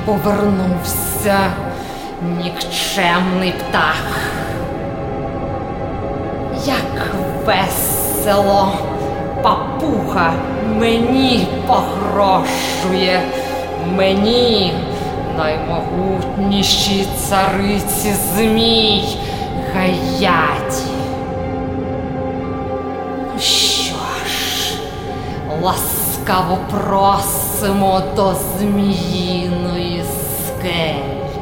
повернувся, нікчемний птах. Як весело папуга мені погрожує, мені, наймогутнішій цариці змій Гаяді. Ну що ж, ласкаво просимо до зміїної скелі.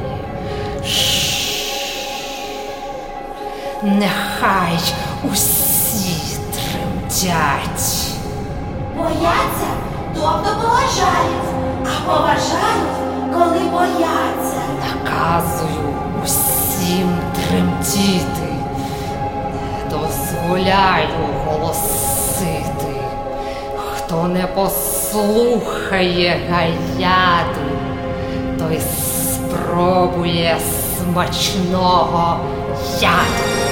Нехай усі тремтять. Бояться, тобто поважають, а поважають, коли бояться. Наказую усім тремтіти, не дозволяю голосити. Хто не послухає Гаяду, той спробує смачного яду.